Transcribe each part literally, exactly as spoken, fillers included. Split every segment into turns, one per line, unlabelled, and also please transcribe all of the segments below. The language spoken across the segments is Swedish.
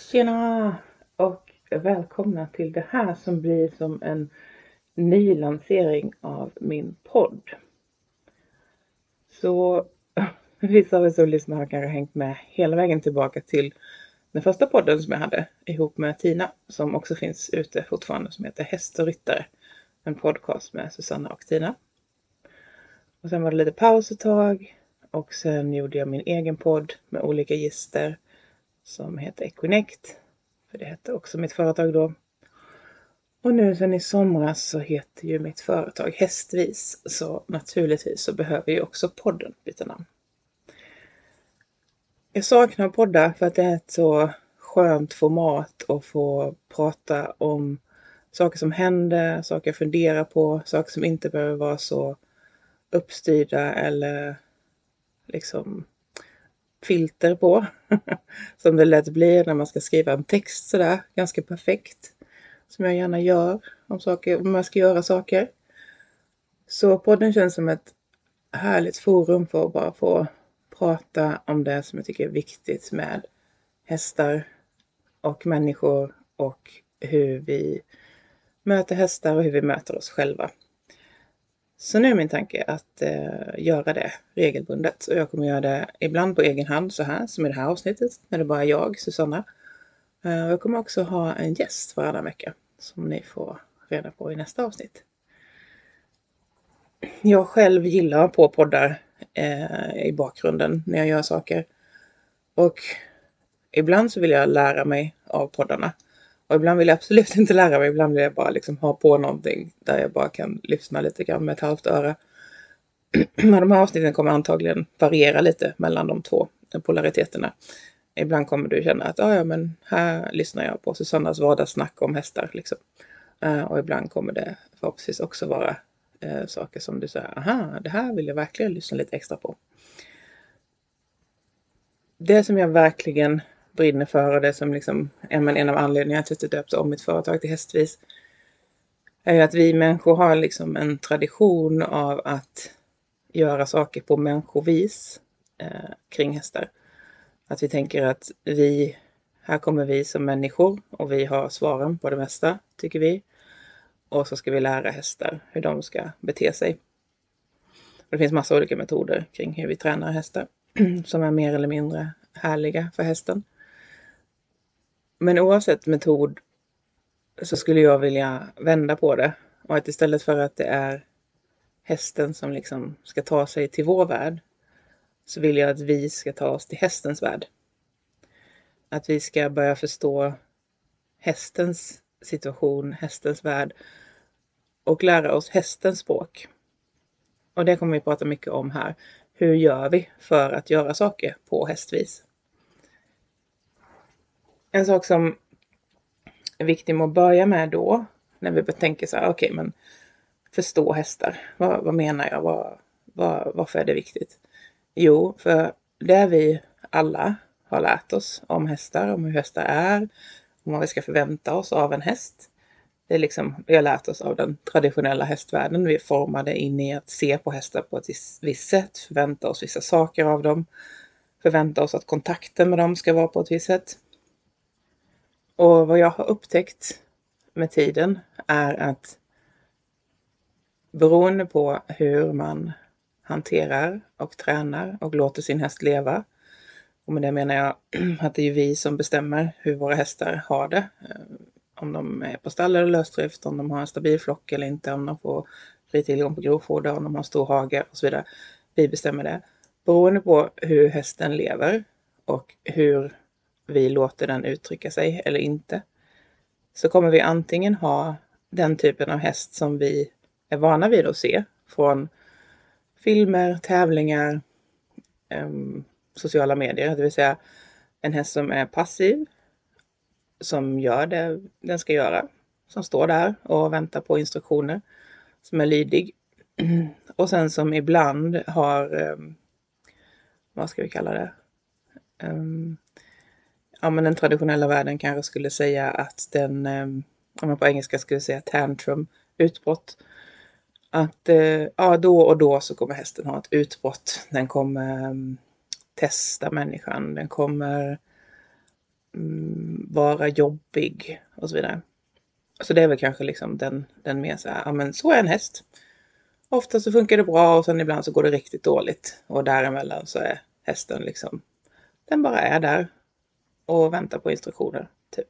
Tjena och välkomna till det här som blir som en ny lansering av min podd. Så vissa av er som lyssnar har kanske hängt med hela vägen tillbaka till den första podden som jag hade ihop med Tina, som också finns ute fortfarande, som heter Häst och ryttare. En podcast med Susanna och Tina. Och sen var det lite paus ett tag och sen gjorde jag min egen podd med olika gäster som heter Equinect. För det heter också mitt företag då. Och nu sen i somras så heter ju mitt företag Hästvis. Så naturligtvis så behöver ju också podden byta namn. Jag saknar poddar för att det är ett så skönt format att få prata om saker som händer, saker jag funderar på, saker som inte behöver vara så uppstyrda eller liksom filter på. Som det lätt blir när man ska skriva en text sådär, ganska perfekt. Som jag gärna gör om, saker, om man ska göra saker. Så podden känns som ett härligt forum för att bara få prata om det som jag tycker är viktigt med hästar och människor och hur vi möter hästar och hur vi möter oss själva. Så nu är min tanke att eh, göra det regelbundet. Och jag kommer göra det ibland på egen hand så här, som i det här avsnittet. När det bara är jag, Susanna. Eh, och jag kommer också ha en gäst varannan vecka. Som ni får reda på i nästa avsnitt. Jag själv gillar på poddar eh, i bakgrunden när jag gör saker. Och ibland så vill jag lära mig av poddarna. Och ibland vill jag absolut inte lära mig. Ibland vill jag bara liksom ha på någonting där jag bara kan lyssna lite grann med ett halvt öra. Men de här avsnitten kommer antagligen variera lite mellan de två polariteterna. Ibland kommer du känna att ah, ja, men här lyssnar jag på Susannas vardagssnack om hästar. Liksom. Uh, och ibland kommer det förhoppningsvis också vara uh, saker som du säger, aha, det här vill jag verkligen lyssna lite extra på. Det som jag verkligen brinner för och det som liksom är en av anledningarna till att jag döpte om mitt företag till Hästvis är att vi människor har liksom en tradition av att göra saker på människovis eh, kring hästar. Att vi tänker att vi, här kommer vi som människor och vi har svaren på det mesta, tycker vi. Och så ska vi lära hästar hur de ska bete sig. Och det finns massa olika metoder kring hur vi tränar hästar som är mer eller mindre härliga för hästen. Men oavsett metod så skulle jag vilja vända på det. Och att istället för att det är hästen som liksom ska ta sig till vår värld, så vill jag att vi ska ta oss till hästens värld. Att vi ska börja förstå hästens situation, hästens värld och lära oss hästens språk. Och det kommer vi prata mycket om här. Hur gör vi för att göra saker på hästvis? En sak som är viktig med att börja med då, när vi tänker så här, okej, okay, men förstå hästar. Vad, vad menar jag? Vad, vad, varför är det viktigt? Jo, för det vi alla har lärt oss om hästar, om hur hästar är, om vad vi ska förvänta oss av en häst. Det är liksom, vi har lärt oss av den traditionella hästvärlden. Vi är formade in i att se på hästar på ett visst sätt, förvänta oss vissa saker av dem, förvänta oss att kontakten med dem ska vara på ett visst sätt. Och vad jag har upptäckt med tiden är att beroende på hur man hanterar och tränar och låter sin häst leva. Och med det menar jag att det är vi som bestämmer hur våra hästar har det. Om de är på stall eller lösdrift, om de har en stabil flock eller inte, om de får fri tillgång på grovfoder, om de har stor hage och så vidare. Vi bestämmer det. Beroende på hur hästen lever och hur vi låter den uttrycka sig eller inte, så kommer vi antingen ha den typen av häst som vi är vana vid att se från filmer, tävlingar, um, sociala medier. Det vill säga en häst som är passiv, som gör det den ska göra, som står där och väntar på instruktioner, som är lydig. Och sen som ibland har, um, vad ska vi kalla det? Um, ja, men den traditionella världen kanske skulle säga att den, um, om man på engelska skulle säga tantrum, utbrott. Att uh, ja, då och då så kommer hästen ha ett utbrott. Den kommer um, testa människan. Den kommer um, vara jobbig och så vidare. Så det är väl kanske liksom den, den mer så här, ja men så är en häst. Ofta så funkar det bra och sen ibland så går det riktigt dåligt. Och däremellan så är hästen liksom, den bara är där och väntar på instruktioner typ.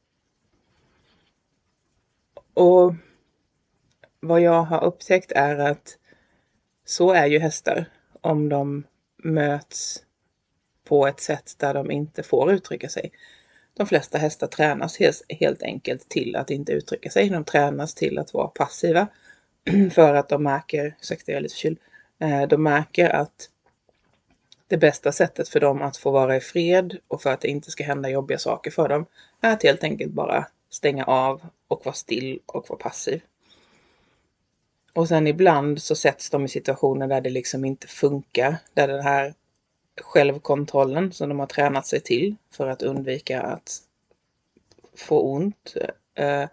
Och vad jag har upptäckt är att så är ju hästar om de möts på ett sätt där de inte får uttrycka sig. De flesta hästar tränas helt enkelt till att inte uttrycka sig. De tränas till att vara passiva för att de märker, ursäkta jag är lite förkyld, de märker att det bästa sättet för dem att få vara i fred och för att det inte ska hända jobbiga saker för dem är att helt enkelt bara stänga av och vara still och vara passiv. Och sen ibland så sätts de i situationer där det liksom inte funkar, där den här självkontrollen som de har tränat sig till för att undvika att få ont. Eh,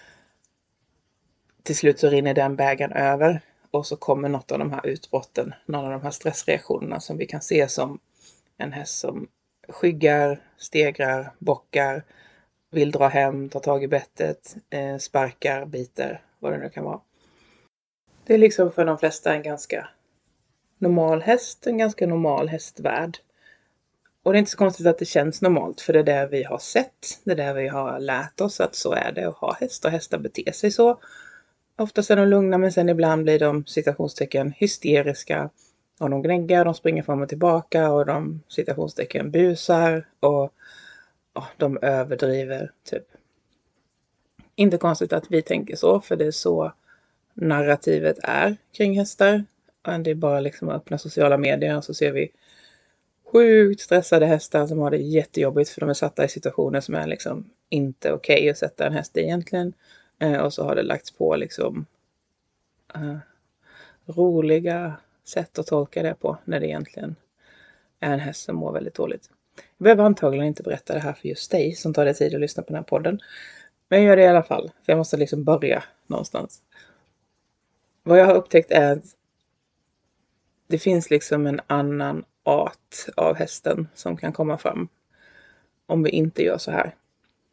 till slut så rinner den bägaren över och så kommer något av de här utbrotten, någon av de här stressreaktionerna som vi kan se som en häst som skyggar, stegrar, bockar, vill dra hem, ta tag i bettet, eh, sparkar, biter, vad det nu kan vara. Det är liksom för de flesta en ganska normal häst, en ganska normal hästvärld. Och det är inte så konstigt att det känns normalt, för det är det vi har sett, det är det vi har lärt oss att så är det att ha häst och hästar beter sig så. Oftast är de lugna, men sen ibland blir de citationstecken hysteriska och de gnäggar, de springer fram och tillbaka och de citationstecken busar och ja, de överdriver typ. Inte konstigt att vi tänker så, för det är så narrativet är kring hästar. Det är bara liksom att öppna sociala medier och så ser vi sjukt stressade hästar som har det jättejobbigt för de är satta i situationer som är liksom inte okej okay att sätta en häst i egentligen. Eh, och så har det lagts på liksom uh, roliga sätt att tolka det på när det egentligen är en häst som mår väldigt dåligt. Jag behöver antagligen inte berätta det här för just dig som tar dig tid att lyssna på den här podden. Men jag gör det i alla fall, för jag måste liksom börja någonstans. Vad jag har upptäckt är att det finns liksom en annan art av hästen som kan komma fram om vi inte gör så här.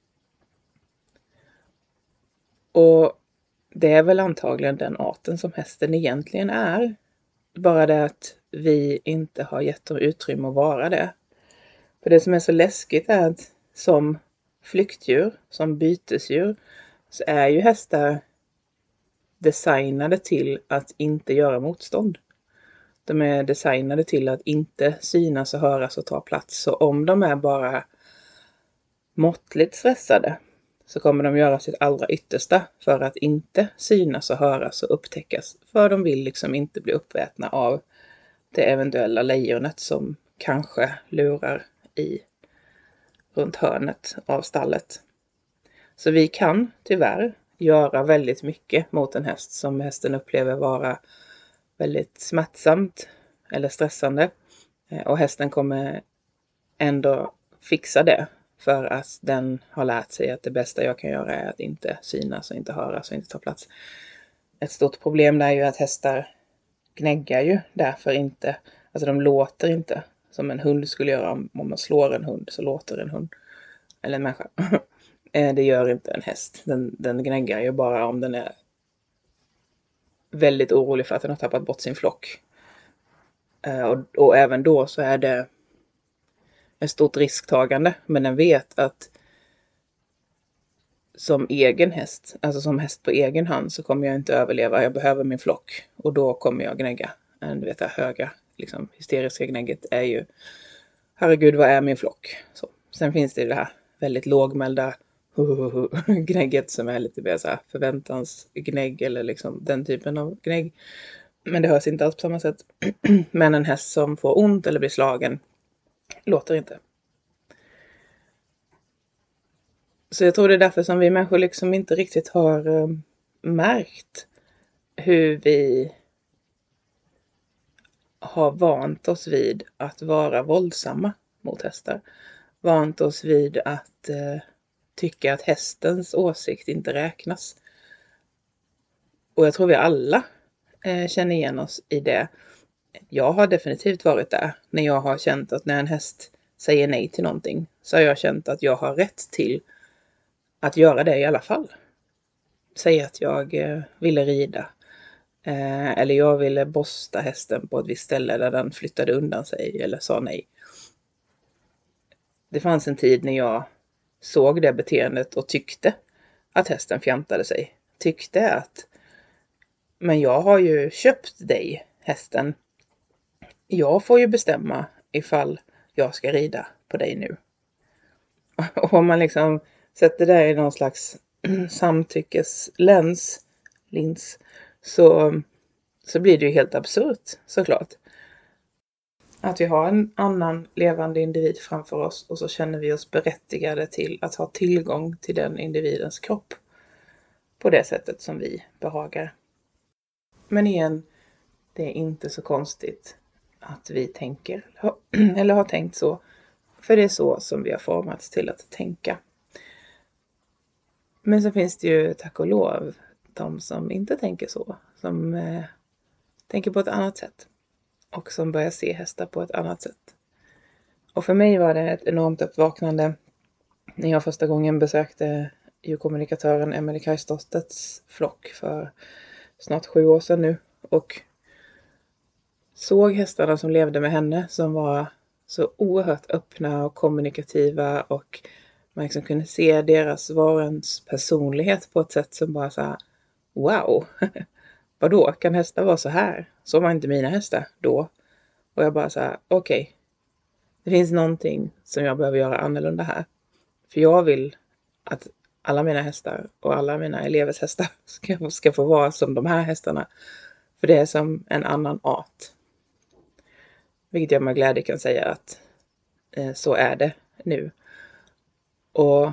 Och det är väl antagligen den arten som hästen egentligen är. Bara det att vi inte har gett dem utrymme att vara det. För det som är så läskigt är att som flyktdjur, som bytesdjur, så är ju hästar designade till att inte göra motstånd. De är designade till att inte synas och höras och ta plats. Så om de är bara måttligt stressade så kommer de göra sitt allra yttersta för att inte synas och höras och upptäckas. För de vill liksom inte bli uppätna av det eventuella lejonet som kanske lurar i runt hörnet av stallet. Så vi kan tyvärr göra väldigt mycket mot en häst som hästen upplever vara väldigt smärtsamt eller stressande. Och hästen kommer ändå fixa det för att den har lärt sig att det bästa jag kan göra är att inte synas och inte höras och inte ta plats. Ett stort problem är ju att hästar gnäggar ju därför inte. Alltså de låter inte som en hund skulle göra. Om man slår en hund så låter en hund. Eller en människa. Det gör inte en häst. Den, den gnäggar ju bara om den är väldigt orolig för att den har tappat bort sin flock. Och, och även då så är det ett stort risktagande. Men den vet att som egen häst, alltså som häst på egen hand, så kommer jag inte överleva. Jag behöver min flock och då kommer jag gnägga. Du vet, det höga, liksom, hysteriska gnägget är ju herregud, vad är min flock? Så. Sen finns det det här väldigt lågmälda gnägget som är lite mer så här förväntansgnägg eller liksom den typen av gnägg. Men det hörs inte alls på samma sätt. Men en häst som får ont eller blir slagen låter inte. Så jag tror det är därför som vi människor liksom inte riktigt har um, märkt hur vi har vant oss vid att vara våldsamma mot hästar. Vant oss vid att uh, tycka att hästens åsikt inte räknas. Och jag tror vi alla uh, känner igen oss i det. Jag har definitivt varit där när jag har känt att när en häst säger nej till någonting, så har jag känt att jag har rätt till att göra det i alla fall. Säg att jag eh, ville rida. Eh, eller jag ville bosta hästen på ett visst ställe där den flyttade undan sig eller sa nej. Det fanns en tid när jag såg det beteendet och tyckte att hästen fjantade sig. Tyckte att, men jag har ju köpt dig, hästen. Jag får ju bestämma ifall jag ska rida på dig nu. Och om man liksom sätter det i någon slags samtyckeslens, lins, så, så blir det ju helt absurt såklart. Att vi har en annan levande individ framför oss och så känner vi oss berättigade till att ha tillgång till den individens kropp på det sättet som vi behagar. Men igen, det är inte så konstigt att vi tänker eller har tänkt så, för det är så som vi har formats till att tänka. Men så finns det ju, tack och lov, de som inte tänker så, som eh, tänker på ett annat sätt och som börjar se hästar på ett annat sätt. Och för mig var det ett enormt uppvaknande när jag första gången besökte djurkommunikatören Emelie Kajstostedts flock för snart sju år sedan nu och såg hästarna som levde med henne, som var så oerhört öppna och kommunikativa, och man liksom kunde se deras varens personlighet på ett sätt som bara så här, wow, vadå, kan hästar vara så här? Så var inte mina hästar då. Och jag bara så här, okej, okay, det finns någonting som jag behöver göra annorlunda här. För jag vill att alla mina hästar och alla mina elevers hästar ska, ska få vara som de här hästarna. För det är som en annan art. Vilket jag med glädje kan säga att eh, så är det nu. Och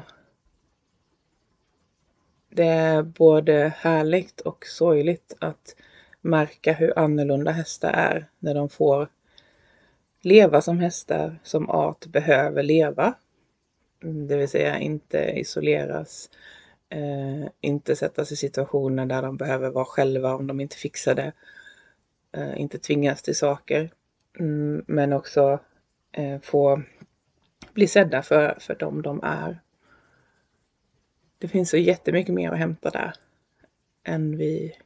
det är både härligt och sorgligt att märka hur annorlunda hästar är när de får leva som hästar som art behöver leva. Det vill säga inte isoleras, eh, inte sättas i situationer där de behöver vara själva om de inte fixar det. Eh, inte tvingas till saker. Mm, men också eh, få bli sedda för, för dem de är. Det finns så jättemycket mer att hämta där än vi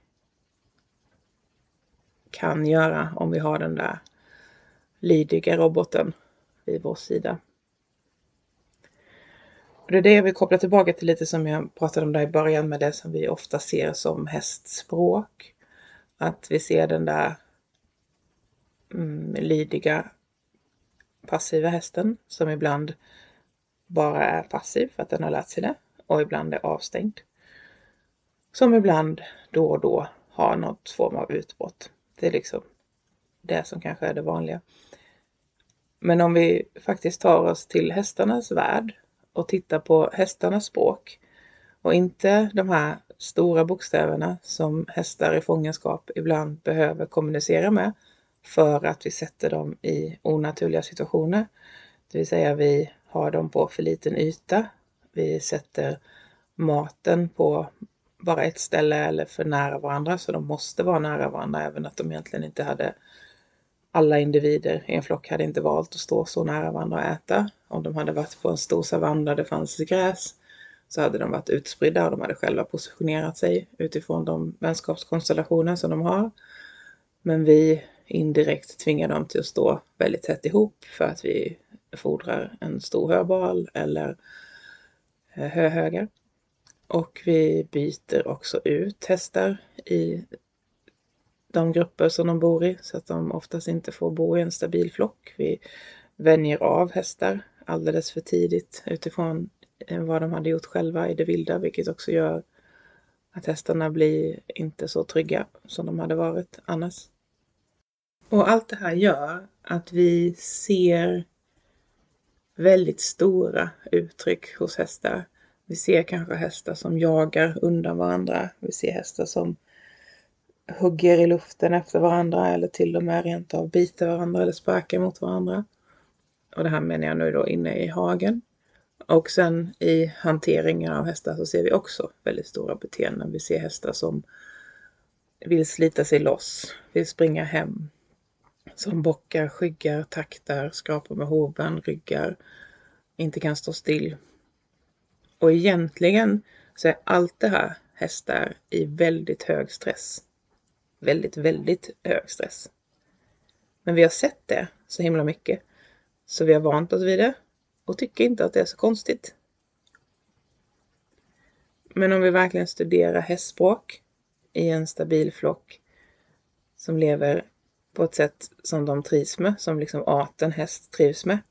kan göra om vi har den där lydiga roboten vid vår sida. Och det är det jag vill koppla tillbaka till lite som jag pratade om där i början, med det som vi ofta ser som hästspråk. Att vi ser den där mm, lydiga passiva hästen som ibland bara är passiv för att den har lärt sig det och ibland är avstängd. Som ibland då och då har något form av utbrott. Det är liksom det som kanske är det vanliga. Men om vi faktiskt tar oss till hästarnas värld och tittar på hästarnas språk och inte de här stora bokstäverna som hästar i fångenskap ibland behöver kommunicera med för att vi sätter dem i onaturliga situationer. Det vill säga vi har dem på för liten yta. Vi sätter maten på bara ett ställe eller för nära varandra, så de måste vara nära varandra även att de egentligen inte hade, alla individer i en flock hade inte valt att stå så nära varandra och äta. Om de hade varit på en stor savann där det fanns gräs så hade de varit utspridda och de hade själva positionerat sig utifrån de vänskapskonstellationer som de har. Men vi indirekt tvingar dem till att stå väldigt tätt ihop för att vi fordrar en stor höbal eller höhögar. Och vi byter också ut hästar i de grupper som de bor i så att de oftast inte får bo i en stabil flock. Vi vänjer av hästar alldeles för tidigt utifrån vad de hade gjort själva i det vilda, vilket också gör att hästarna blir inte så trygga som de hade varit annars. Och allt det här gör att vi ser väldigt stora uttryck hos hästar. Vi ser kanske hästar som jagar undan varandra. Vi ser hästar som hugger i luften efter varandra eller till och med rent av biter varandra eller sparkar mot varandra. Och det här menar jag nu då inne i hagen. Och sen i hanteringen av hästar så ser vi också väldigt stora beteenden. Vi ser hästar som vill slita sig loss, vill springa hem, som bockar, skyggar, taktar, skrapar med hoven, ryggar, inte kan stå still. Och egentligen så är allt det här hästar i väldigt hög stress. Väldigt, väldigt hög stress. Men vi har sett det så himla mycket. Så vi har vant oss vid det och tycker inte att det är så konstigt. Men om vi verkligen studerar hästspråk i en stabil flock som lever på ett sätt som de trivs med, som liksom arten häst trivs med,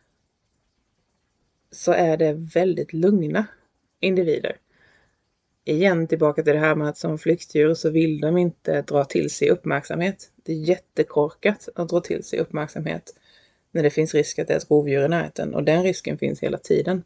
så är det väldigt lugna individer. Igen tillbaka till det här med att som flyktdjur så vill de inte dra till sig uppmärksamhet. Det är jättekorkat att dra till sig uppmärksamhet när det finns risk att det är ett rovdjur i närheten. Och den risken finns hela tiden.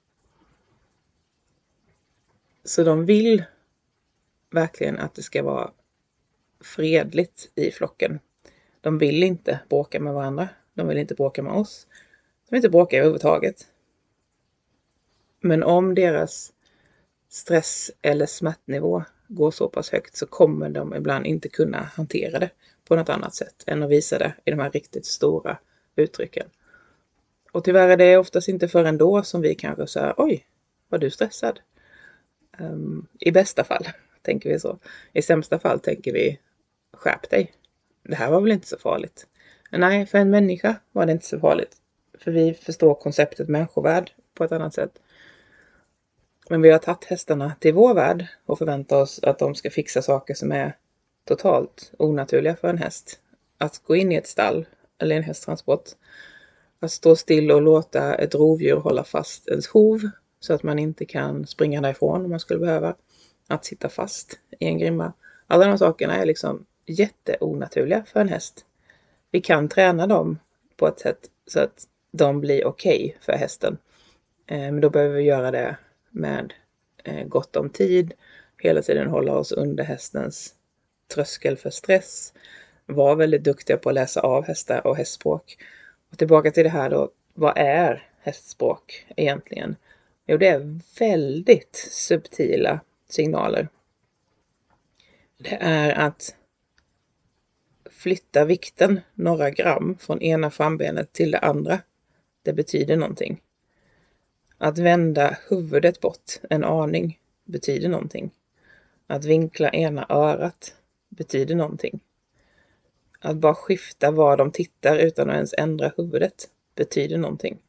Så de vill verkligen att det ska vara fredligt i flocken. De vill inte bråka med varandra. De vill inte bråka med oss. De vill inte bråka överhuvudtaget. Men om deras stress eller smärtnivå går så pass högt så kommer de ibland inte kunna hantera det på något annat sätt än att visa det i de här riktigt stora uttrycken. Och tyvärr är det oftast inte förrän då som vi kanske säger, oj, var du stressad? Um, I bästa fall tänker vi så. I sämsta fall tänker vi, skärp dig. Det här var väl inte så farligt. Nej, för en människa var det inte så farligt. För vi förstår konceptet människovärld på ett annat sätt. Men vi har tagit hästarna till vår värld och förväntar oss att de ska fixa saker som är totalt onaturliga för en häst. Att gå in i ett stall eller en hästtransport. Att stå still och låta ett rovdjur hålla fast ens hov så att man inte kan springa därifrån om man skulle behöva. Att sitta fast i en grimma. Alla de här sakerna är liksom jätteonaturliga för en häst. Vi kan träna dem på ett sätt så att de blir okej okay för hästen. Men då behöver vi göra det med gott om tid. Hela tiden hålla oss under hästens tröskel för stress. Var väldigt duktiga på att läsa av hästar och hästspråk. Och tillbaka till det här då. Vad är hästspråk egentligen? Jo, det är väldigt subtila signaler. Det är att flytta vikten några gram från ena frambenet till det andra. Det betyder någonting. Att vända huvudet bort en aning betyder någonting. Att vinkla ena örat betyder någonting. Att bara skifta var de tittar utan att ens ändra huvudet betyder någonting.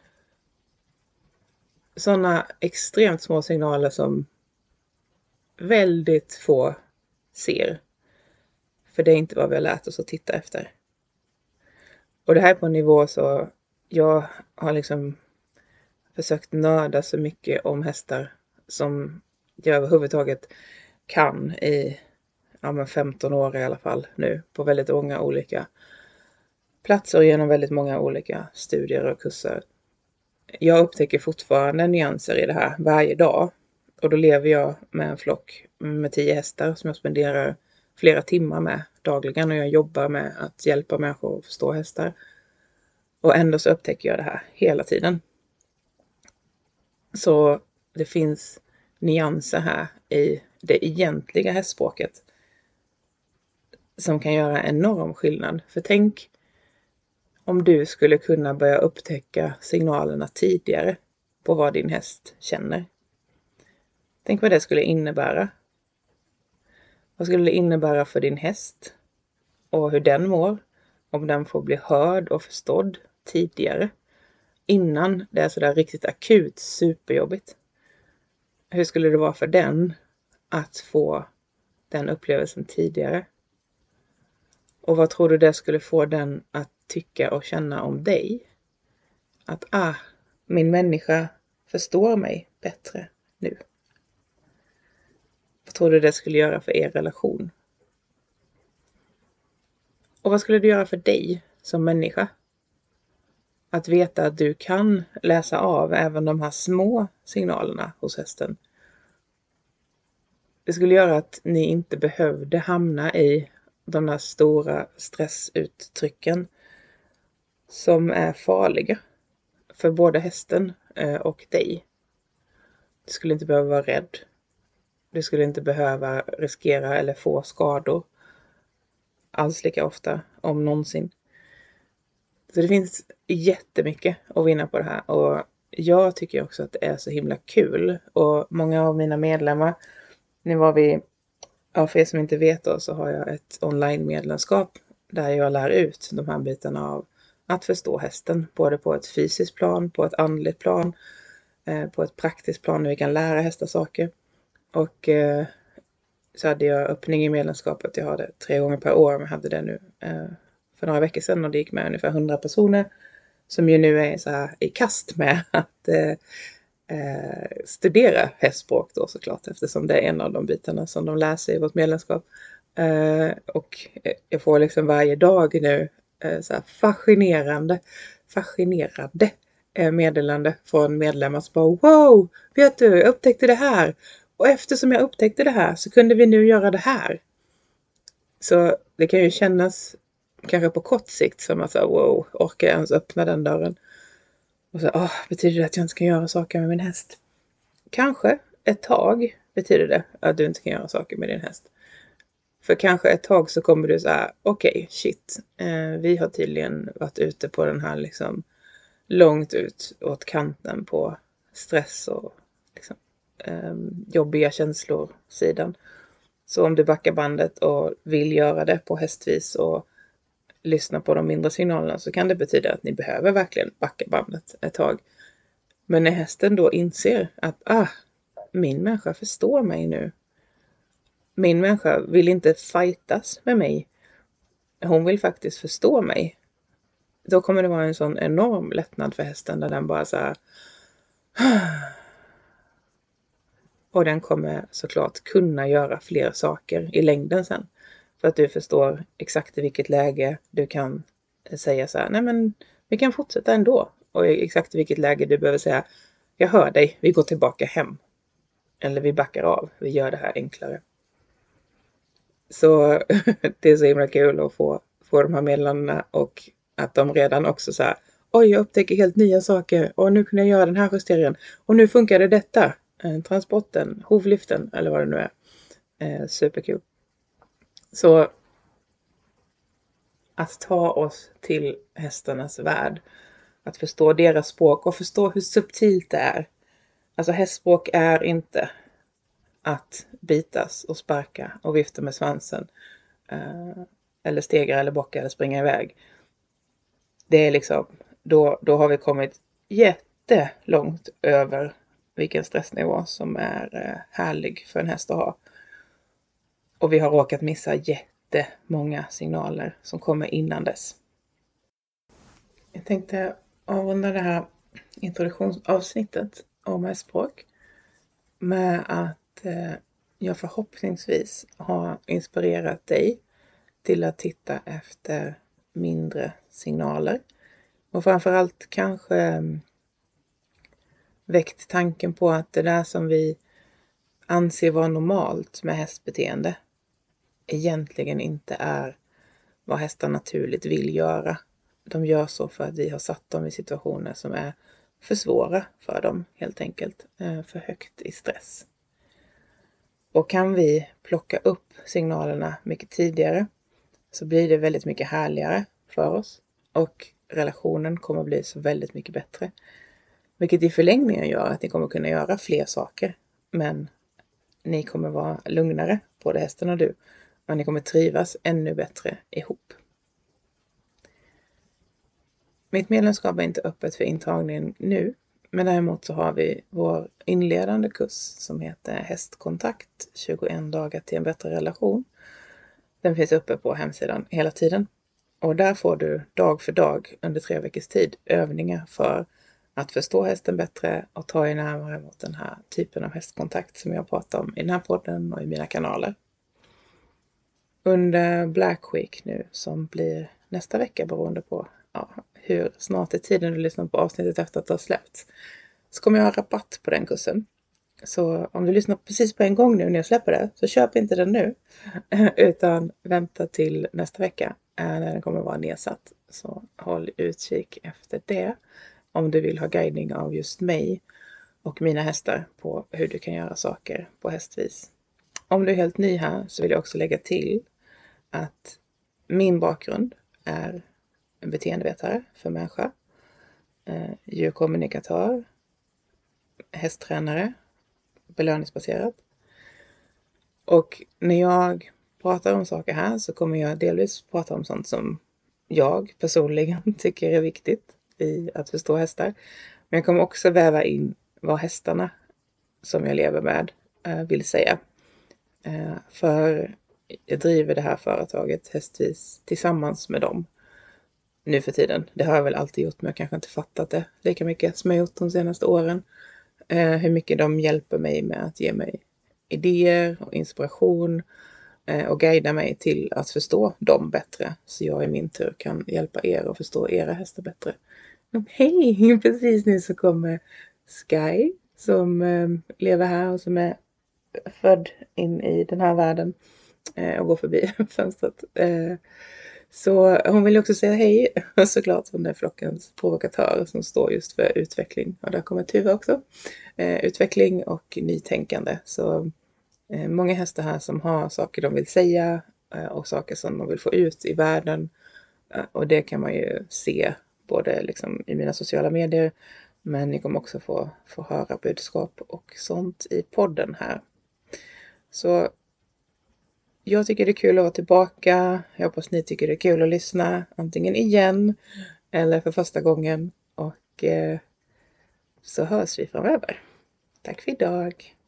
Sådana extremt små signaler som väldigt få ser. För det är inte vad vi har lärt oss att titta efter. Och det här är på en nivå så jag har liksom försökt nörda så mycket om hästar som jag överhuvudtaget kan i ja, men femton år i alla fall nu. På väldigt många olika platser och genom väldigt många olika studier och kurser. Jag upptäcker fortfarande nyanser i det här varje dag. Och då lever jag med en flock med tio hästar som jag spenderar flera timmar med dagligen. Och jag jobbar med att hjälpa människor att förstå hästar. Och ändå så upptäcker jag det här hela tiden. Så det finns nyanser här i det egentliga hästspråket som kan göra enorm skillnad. För tänk om du skulle kunna börja upptäcka signalerna tidigare på vad din häst känner. Tänk vad det skulle innebära. Vad skulle det innebära för din häst och hur den mår om den får bli hörd och förstådd tidigare innan det är sådär riktigt akut superjobbigt. Hur skulle det vara för den att få den upplevelsen tidigare? Och vad tror du det skulle få den att tycka och känna om dig? Att ah, min människa förstår mig bättre nu. Vad tror du det skulle göra för er relation? Och vad skulle det göra för dig som människa? Att veta att du kan läsa av även de här små signalerna hos hästen. Det skulle göra att ni inte behövde hamna i de där stora stressuttrycken som är farliga för både hästen och dig. Du skulle inte behöva vara rädd. Du skulle inte behöva riskera eller få skador alls lika ofta, om någonsin. Så det finns jättemycket att vinna på det här. Och jag tycker också att det är så himla kul. Och många av mina medlemmar, nu var vi, ja, för er som inte vet då, så har jag ett online-medlemskap där jag lär ut de här bitarna av att förstå hästen. Både på ett fysiskt plan, på ett andligt plan, eh, på ett praktiskt plan där vi kan lära hästar saker. Och eh, så hade jag öppning i medlemskapet. Jag har det tre gånger per år, men jag hade det nu eh, för några veckor sedan. Och det gick med ungefär hundra personer som ju nu är så här i kast med att eh, eh, studera hästspråk då såklart. Eftersom det är en av de bitarna som de lär sig i vårt medlemskap. Eh, och jag får liksom varje dag nu eh, så här fascinerande, fascinerande eh, meddelande från medlemmar som bara wow, vet du, jag upptäckte det här. Och eftersom jag upptäckte det här så kunde vi nu göra det här. Så det kan ju kännas kanske på kort sikt som att wow, orkar jag ens öppna den dörren? Och så, åh, betyder det att jag inte kan göra saker med min häst? Kanske ett tag betyder det att du inte kan göra saker med din häst. För kanske ett tag så kommer du så här, okej, okay, shit. Eh, vi har tydligen varit ute på den här liksom långt ut åt kanten på stress och liksom, eh, jobbiga känslor sidan. Så om du backar bandet och vill göra det på hästvis och lyssna på de mindre signalerna så kan det betyda att ni behöver verkligen backa bandet ett tag. Men när hästen då inser att ah, min människa förstår mig nu. Min människa vill inte fightas med mig. Hon vill faktiskt förstå mig. Då kommer det vara en sån enorm lättnad för hästen där den bara så här. Och den kommer såklart kunna göra fler saker i längden sen. För att du förstår exakt i vilket läge du kan säga så här. Nej men vi kan fortsätta ändå. Och exakt i vilket läge du behöver säga. Jag hör dig, vi går tillbaka hem. Eller vi backar av, vi gör det här enklare. Så det är så himla kul att få, få de här meddelandena och att de redan också så här, oj jag upptäcker helt nya saker och nu kan jag göra den här justeringen och nu funkar det detta, transporten, hovlyften eller vad det nu är. Eh, superkul. Så att ta oss till hästarnas värld, att förstå deras språk och förstå hur subtilt det är. Alltså hästspråk är inte att bitas och sparka och vifta med svansen. Uh, eller stegra eller bocka eller springa iväg. Det är liksom, då, då har vi kommit jättelångt över vilken stressnivå som är uh, härlig för en häst att ha. Och vi har råkat missa jättemånga signaler som kommer innan dess. Jag tänkte avrunda det här introduktionsavsnittet om hästspråk med att uh, jag förhoppningsvis har inspirerat dig till att titta efter mindre signaler. Och framförallt kanske väckt tanken på att det där som vi anser vara normalt med hästbeteende egentligen inte är vad hästar naturligt vill göra. De gör så för att vi har satt dem i situationer som är för svåra för dem helt enkelt. För högt i stress. Och kan vi plocka upp signalerna mycket tidigare så blir det väldigt mycket härligare för oss. Och relationen kommer bli så väldigt mycket bättre. Vilket i förlängningen gör att ni kommer kunna göra fler saker. Men ni kommer vara lugnare, både hästen och du. Och ni kommer trivas ännu bättre ihop. Mitt medlemskap är inte öppet för intagning nu. Men däremot så har vi vår inledande kurs som heter Hästkontakt. tjugoen dagar till en bättre relation. Den finns uppe på hemsidan hela tiden. Och där får du dag för dag under tre veckors tid övningar för att förstå hästen bättre och ta er närmare mot den här typen av hästkontakt som jag pratar om i den här podden och i mina kanaler. Under Black Week nu som blir nästa vecka beroende på ja, hur snart är tiden du lyssnar på avsnittet efter att det har släppts. Så kommer jag ha rabatt på den kursen. Så om du lyssnar precis på en gång nu när jag släpper det så köp inte den nu utan vänta till nästa vecka när den kommer vara nedsatt. Så håll utkik efter det om du vill ha guidning av just mig och mina hästar på hur du kan göra saker på hästvis. Om du är helt ny här så vill jag också lägga till att min bakgrund är beteendevetare för människa, eh, djurkommunikatör, hästtränare, belöningsbaserat. Och när jag pratar om saker här så kommer jag delvis prata om sånt som jag personligen tycker är viktigt i att förstå hästar. Men jag kommer också väva in vad hästarna som jag lever med vill säga. För jag driver det här företaget Hästvis tillsammans med dem nu för tiden. Det har jag väl alltid gjort, men jag kanske inte fattat det lika mycket som jag gjort de senaste åren. Hur mycket de hjälper mig med att ge mig idéer och inspiration och guida mig till att förstå dem bättre. Så jag i min tur kan hjälpa er att förstå era hästar bättre. Och hej! Precis nu så kommer Sky som eh, lever här och som är född in i den här världen eh, och går förbi fönstret. Eh, så hon vill också säga hej. Såklart hon är flockens provokatör som står just för utveckling. Och där kommer Tuva också. Eh, utveckling och nytänkande. Så eh, många hästar här som har saker de vill säga eh, och saker som de vill få ut i världen. Eh, och det kan man ju se både liksom i mina sociala medier, men ni kommer också få, få höra budskap och sånt i podden här. Så jag tycker det är kul att vara tillbaka. Jag hoppas ni tycker det är kul att lyssna antingen igen eller för första gången. Och eh, så hörs vi framöver. Tack för idag!